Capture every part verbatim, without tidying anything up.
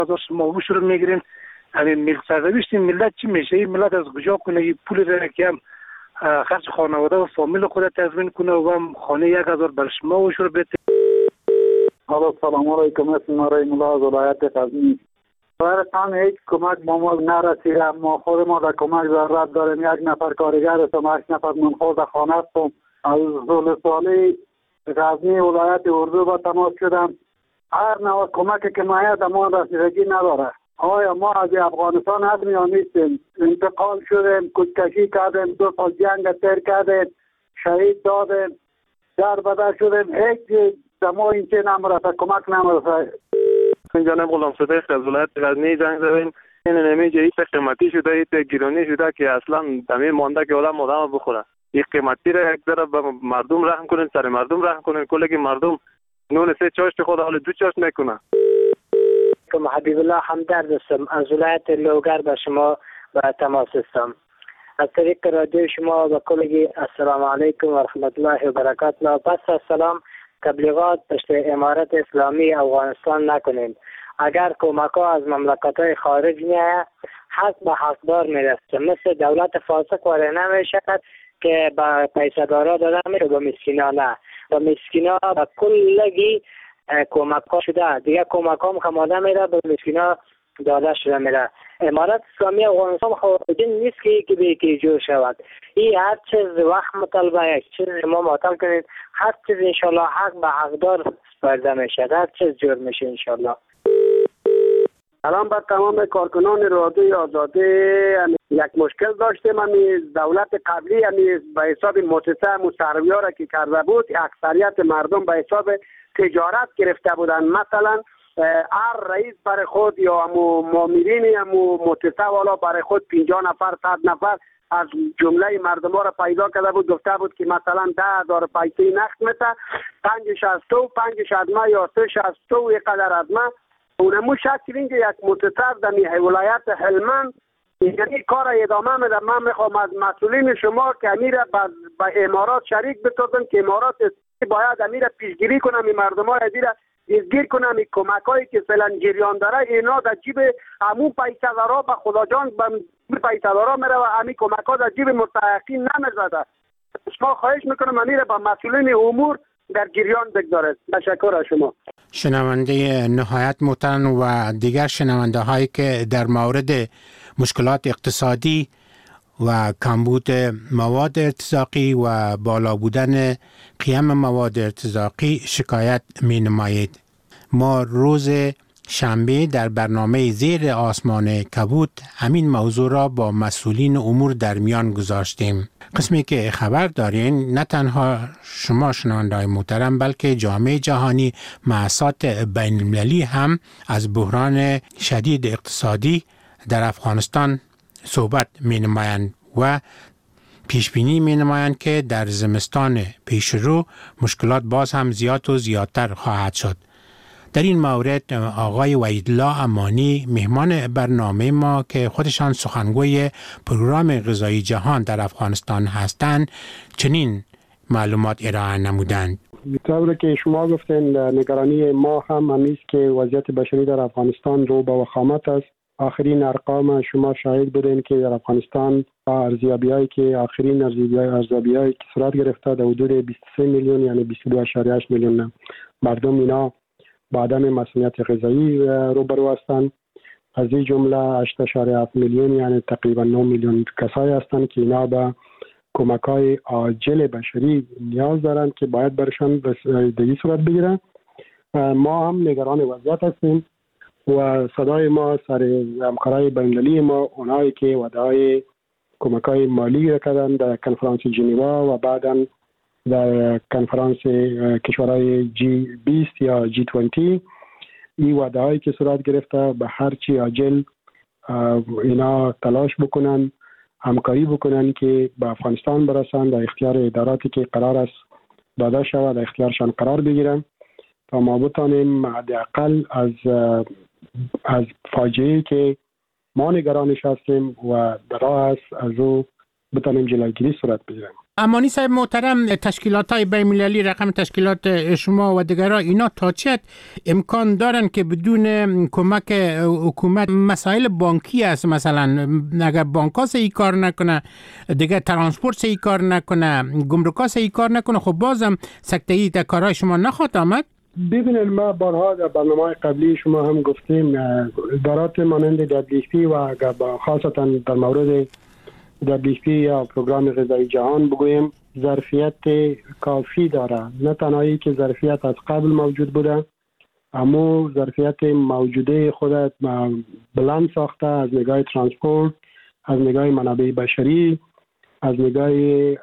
ما رو میگیرین همین ملک سرنوشت ملت چی میشه؟ این ملت از کجا کنه این پول را که هم خرج خانواده و فامیل خود تضمین کنه و هم خانه یک هزار بر شما و شروع بده. حالا سلام علیکم، اسم مرای ملا از ولایت غزنی. برایتان هیچ کمک ما ما نرسیده. ما خود ما در کمک ضرورت داریم. یک نفر کارگر هستم، یک نفر منخوض خانه هستم. از زولسوالی غزنی ولایت اردو با تماس شدم. هر نوع کمکی که مایه ما رسیدگی نداره. آیا ما از افغانستان هستیم یا نیستیم؟ انتقال شدیم، کشتشی کردیم، دو سال جنگ تیر کردیم، شهید دادیم، در بدر شدیم. هیچ ما این چه نمرسه، کمک نمرسه. این جانب غلام صدیق از ولایت غزنی زنگ زدیم. این نمیجه ایت قیمتی شده، ایت گیرانی شده که اصلا دمی مانده که آدم آدم بخوره. این قیمتی را یک ذره به مردم رحم کنین، سر مردم رحم کنین. کلی مردم نون سه چاشت خود حال دو چاشت میکنه. کم حبیب الله همدرد هستم، از ولایت لوگر به شما به تماس هستم. از طریق رادیو شما به کلگی السلام علیکم و رحمت الله و برکاته. پس از سلام، تبلیغات پشت امارت اسلامی افغانستان نکنیم. اگر کمک ها از مملکت های خارج میآید، حق به حقدار میرسه. مثل دولت فاسق واره نمیشد که به پیسه دارا داده میشه، به مسکینا نه. به مسکینا به کلگی کمک ها شده. دیگه کمک ها مخماده میره، به مسکینا داده شده میره. امارت اسلامی افغانستان خارجی نیست که یکی به یکی جور شود. این هر چیز وقت مطالبه، یک چیز ما معطل کنید، هر چیز انشالله حق به حقدار سپرده میشه، هر چیز جور میشه انشالله. الان با تمام کارکنان رادیوی آزادی یک مشکل داشتیم. همی دولت قبلی همی به حساب مؤسسه مصرفی‌ها را که کرده بود، اکثریت مردم به حساب تجارت گرفته بودند. مثلا هر رئیس برای خود یا همو مامورین همو مؤسسه والا برای خود پنجاه نفر صد نفر از جمله مردم ها را پیدا کرده بود. گفته بود که مثلا ده هزار پیسه نقد میته، پنج شصتو پنج شدمه یا سه شصتو یک قدر ازمه. اونمو شکل اینکه یک متصف در ولایت هلمند یعنی کار ادامه میده. من میخوام از مسئولین شما که امیر به امارات شریک بتوزن که امارات باید امیر پیشگیری کنم، این مردم های ازیر ازگیر کنم. این کمک هایی که فعلا جریان داره اینا در جیب همون پیسه دارا به خدا جان به پیسه دارا میره و همین کمک ها در جیب مستحقین نمیزده. شما خواهش میکنم امیر به مسئولین امور در جریان بگذارد. تشکر از شما. شنونده نهایت محترم و دیگر شنونده هایی که در مورد مشکلات اقتصادی و کمبود مواد ارتزاقی و بالا بودن قیم مواد ارتزاقی شکایت می نمایید. ما روز شنبه در برنامه زیر آسمان کبود همین موضوع را با مسئولین امور در میان گذاشتیم. قسمی که خبر دارین نه تنها شما شنونده‌های محترم بلکه جامعه جهانی مؤسسات بین المللی هم از بحران شدید اقتصادی در افغانستان صحبت می نمایند و پیش بینی می نمایند که در زمستان پیش رو مشکلات باز هم زیاد و زیادتر خواهد شد. در این مورد آقای وحیدالله امانی مهمان برنامه ما که خودشان سخنگوی پروگرام غذایی جهان در افغانستان هستند چنین معلومات ارائه نمودند. طوری که شما گفتین نگرانی ما هم همیست که وضعیت بشری در افغانستان رو به وخامت است. آخرین ارقام شما شاهد بودین که در افغانستان ارزیابی‌هایی که آخرین ارزیابی‌هایی که صورت گرفته در حدود بیست و سه میلیون یعنی بیست و دو ممیز هشت میلیون مردم اینا با عدم مسئولیت غذایی روبرو هستند. از این جمله هشت ممیز هفت میلیون یعنی تقریبا نه میلیون کسایی هستند که اینا به کمک‌های عاجل بشری نیاز دارند که باید برشان به صورت بگیرن. ما هم نگران وضعیت هستیم و صدای ما سر همکارای بین‌المللی ما اونایی که وعده‌های کمک‌های مالی کردن در کنفرانس ژنوا و بعداً در کنفرانس کشورهای جی بیست یا جی بیست این وعده‌هایی که صورت گرفته به هر چی عاجل اینا تلاش بکنن، همکاری بکنن که به افغانستان برسن، در اختیار اداراتی که قرار است داده شود در اختیارشان قرار بگیرن تا ما بتانیم حداقل از از فاجعه‌ای که ما نگرانش هستیم و در راه است از او بتانیم جلوگیری صورت بگیریم. امانی صاحب محترم، تشکیلات های بین المللی، رقم تشکیلات شما و دیگرها، اینا تا چه امکان دارن که بدون کمک حکومت مسائل بانکی است، مثلا اگر بانک ها صحیح کار نکنه، دیگه ترانسپورت صحیح کار نکنه، گمرک ها صحیح کار نکنه، خب بازم سکته‌ای در کارهای شما نخواهد آمد؟ ببینید، ما بارها در برنامه قبلی شما هم گفتیم ادارات مانند دبلیو پی و خاصتا در مورد دبلیو پی یا پروگرام غذایی جهان بگویم ظرفیت کافی داره. نه تنهایی که ظرفیت از قبل موجود بوده، اما ظرفیت موجوده خودت بلند ساخته از نگاه ترانسپورت، از نگاه منابع بشری، از نگاه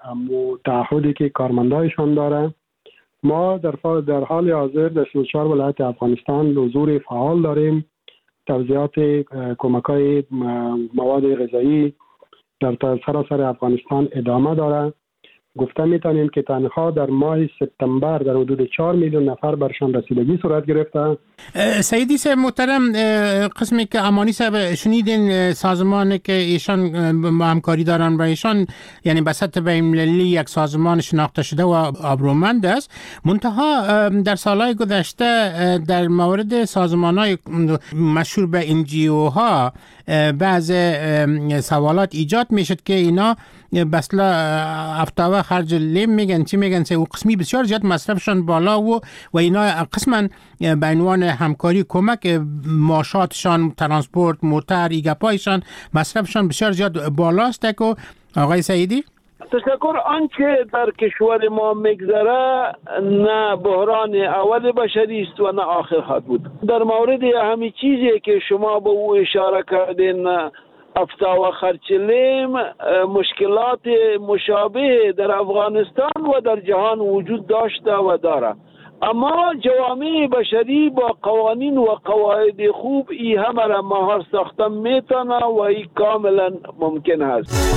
تعهدی که کارمندایشان داره. ما در در حال حاضر در سی و چهار ولایت افغانستان حضور فعال داریم. توزیعات کمک‌های مواد غذایی در سراسر افغانستان ادامه داره. گفته میتونیم که تنها در ماه سپتامبر در حدود چهار میلیون نفر برشان رسیدگی صورت گرفته. سیدی صاحب محترم، قسمی که امانی صاحب شنیدین، سازمانی که ایشان همکاری دارن و ایشان یعنی به سطح بین المللی یک سازمان شناخته شده و آبرومند است، منتها در سالهای گذشته در مورد سازمان‌های مشهور به ان جی او ها بعض سوالات ایجاد میشد که اینا بسلا افتاوه خرج لیم میگن، چی میگن، سه و قسمی بسیار زیاد مصرفشان بالا و و اینا قسما به عنوان همکاری کمک ماشاتشان، ترانسپورت، موتر، ایگپایشان مصرفشان بسیار زیاد بالاست. که آقای سعیدی تشکر. آنچه در کشور ما میگذره نه بحران اول بشری است و نه آخر خواهد بود. در مورد همین چیزی که شما به او اشاره کردین، افتا و خرچلیم، مشکلات مشابه در افغانستان و در جهان وجود داشته و داره، اما جوامع بشری با قوانین و قواعد خوب ای همه را مهار ساختن میتونه و ای کاملا ممکن است.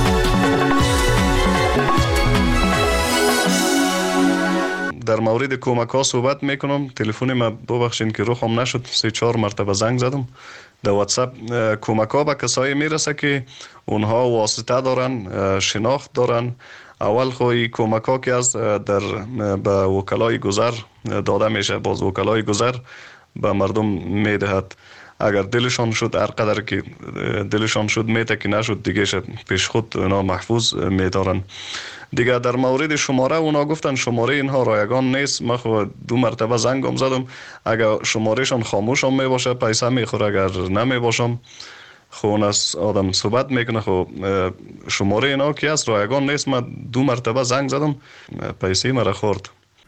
در مورد کمک ها صحبت میکنم. تلفن ما ببخشین که روخم نشد، سه چهار مرتبه زنگ زدم. در واتساپ کمک ها به کسایی میرسه که اونها واسطه دارن، شناخت دارن. اول خوی کمک ها که از در به وکلای گذر داده میشه، باز وکلای گذر به مردم میدهد. اگر دلشان شد، هر قدر که دلشان شد میده، که نشد دیگه شد پیش خود اونا محفوظ میدارن. دیگه در مورد شماره اونا گفتن شماره اینها رایگان نیست. من خود دو مرتبه زنگم زدم، اگر شمارهشان خاموش هم می باشه پیسه میخوره، اگر نمی باشم خون از آدم صحبت میکنه. خب شماره اینا که است رایگان نیست. من دو مرتبه زنگ زدم، پیسه مرا خورد.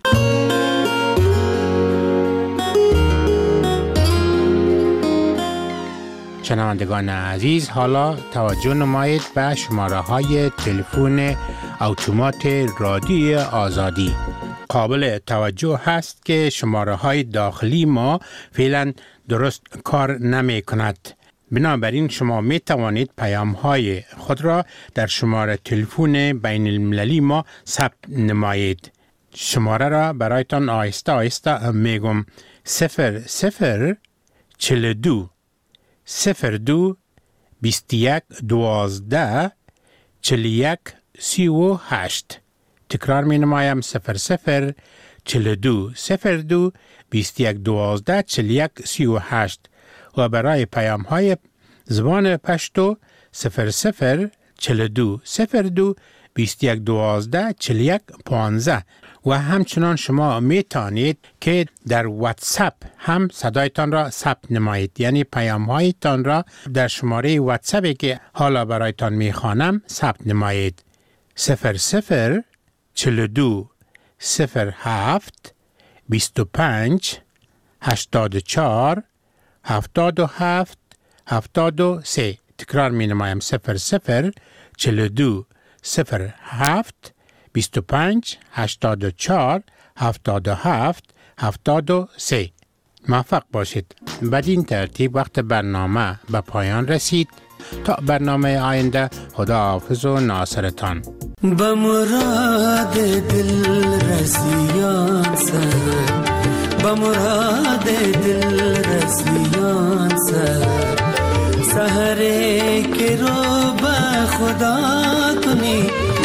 شنوندگان عزیز، حالا توجه نمایید به شماره های تلفن اتومات رادیوی آزادی. قابل توجه هست که شماره های داخلی ما فعلا درست کار نمی کند. بنابراین شما می توانید پیام های خود را در شماره تلفن بین المللی ما ثبت نمایید. شماره را برایتان آهسته آهسته میگم: صفر صفر چل دو صفر دو بیست یک دوازده چل یک سی و هشت. تکرار می نمایم: صفر صفر چل دو صفر دو بیست یک دوازده چل یک سی و هشت. و برای پیام های زبان پشتو صفر صفر چل دو صفر دو بیست یک دوازده چل یک پانزده. و همچنان شما می توانید که در واتساپ هم صدایتان را ثبت نمایید، یعنی پیام هایتان را در شماره واتساپی که حالا برایتان می خوانم ثبت نمایید: صفر صفر چل دو صفر هفت بیست و پنج هشتاد و چهار هفتاد و هفت هفتاد و سه. تکرار می نمایم: صفر صفر چل دو صفر هفت بیست و پنج هشتاد و چهار هفتاد و هفت هفتاد و سه. موفق باشید. بدین ترتیب وقت برنامه به پایان رسید. تا برنامه آینده، خدا حافظ و ناصرتان. به مراد دل رسیان سر، به مراد دل رسیان سر، سحره که رو به خدا کنی، به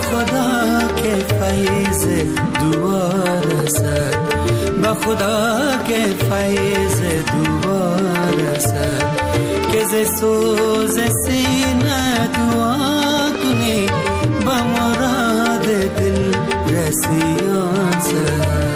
خدا که فیض دعا رسد، با خدا که فیض دعا رسد، که ز سوز سینه دعا کنی با مراد دل رسیان سد.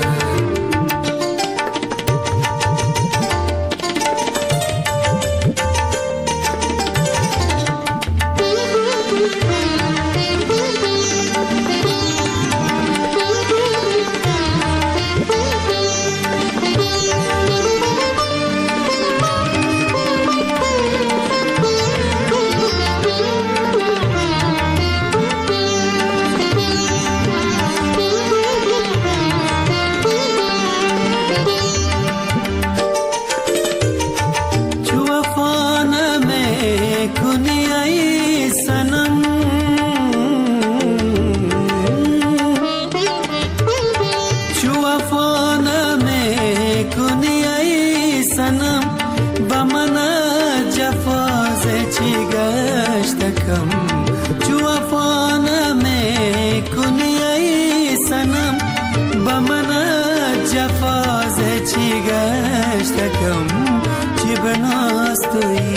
چی گشتکم چی بناست توی